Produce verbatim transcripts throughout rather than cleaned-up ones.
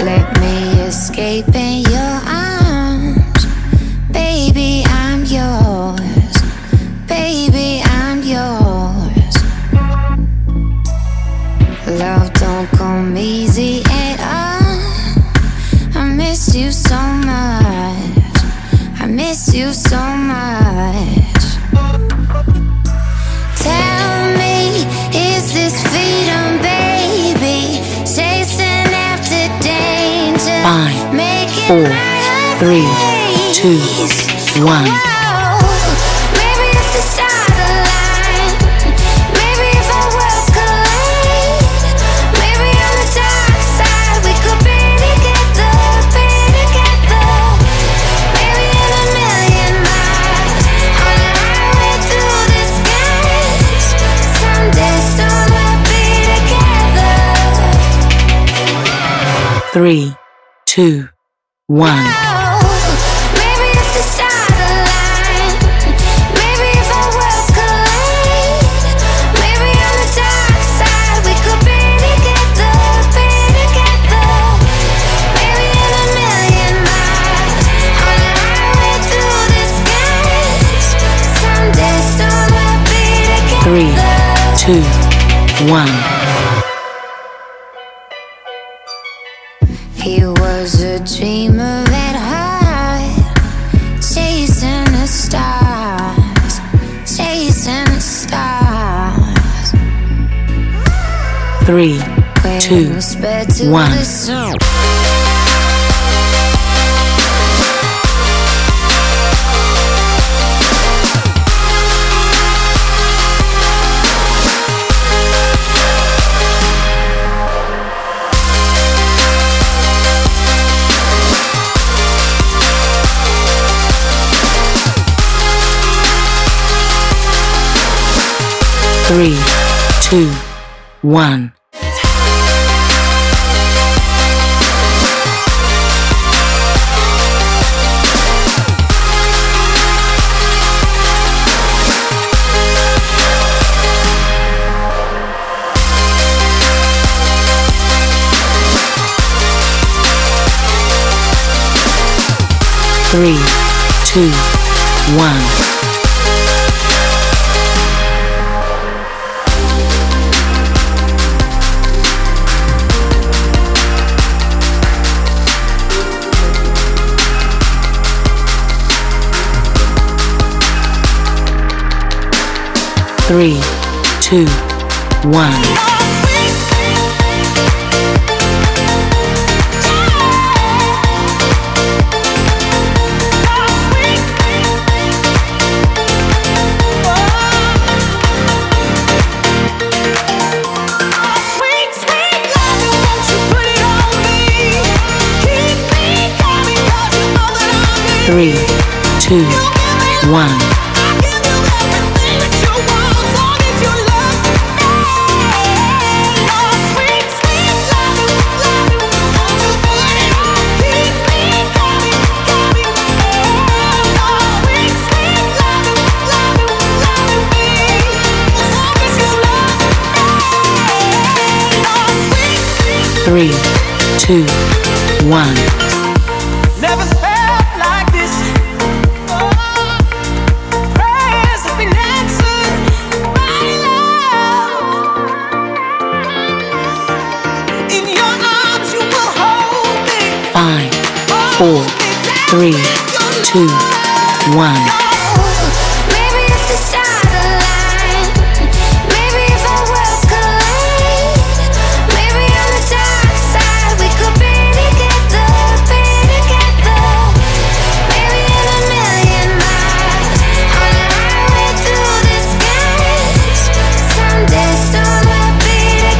Let me escape in your arms. Baby, I'm yours. Baby, I'm yours. Love don't come easy at all. I miss you so much. I miss you so much. Tell me, is this freedom, baby? Chasing after danger. Five, four, three, two, one. Maybe if the stars align, maybe if our worlds collide, maybe on the dark side we could be together, be together. Maybe in a million miles on a highway through the skies. Someday soon we'll be together. Three, two, one. Maybe if the stars align, maybe if our worlds collide, maybe on the dark side we could be together, be together. Maybe in a million miles on a highway through the skies. Someday soon we'll be together. Three, two, one. He was a dreamer at heart, chasing the stars, chasing the stars. Three, two, one. Three, two, one. Three, two, one. Three, two, one. Three, two, one. Three, two, one. Never felt like this. Oh, prayers have been answered by love. In your arms you will hold me. Five, four, three, two, one. Maybe if the stars align, maybe if our worlds collide, maybe on the dark side we could be together, be together. Maybe in a million miles on a highway through the skies. Someday soon we'll be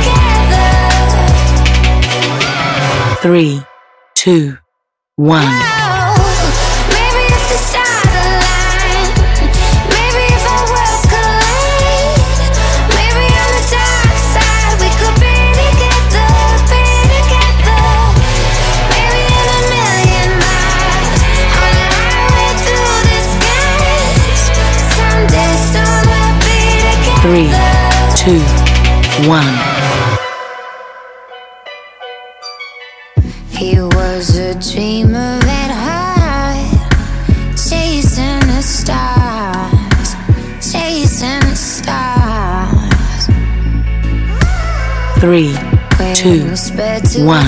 together. Three, two, one. Maybe if the stars align, maybe if our worlds collide, maybe on the dark side we could be together, be together. Maybe in a million miles on a highway through the skies. Someday soon we'll be together. Three, two, one. He was a dreamer at heart, chasing the stars, chasing the stars. Three, two, one.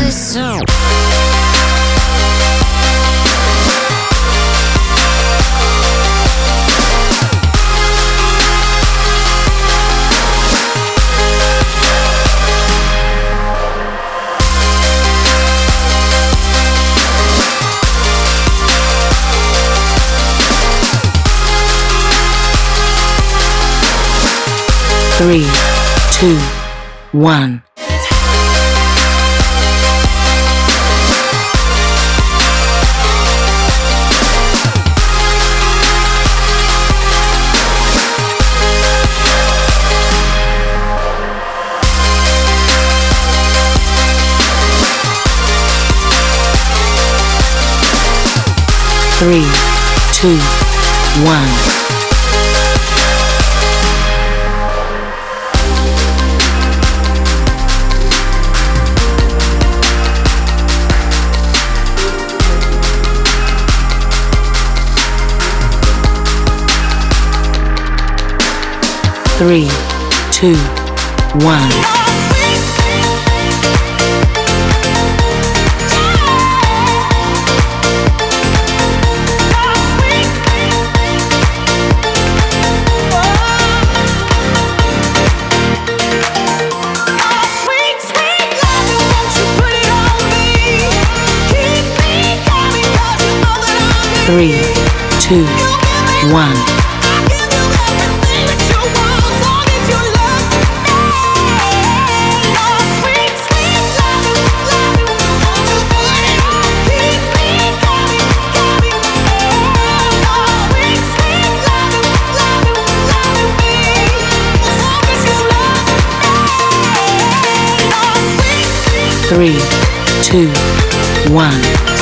Three, two, one. Three, two, one. Three, two, one. Three, two, one. Three, two, one.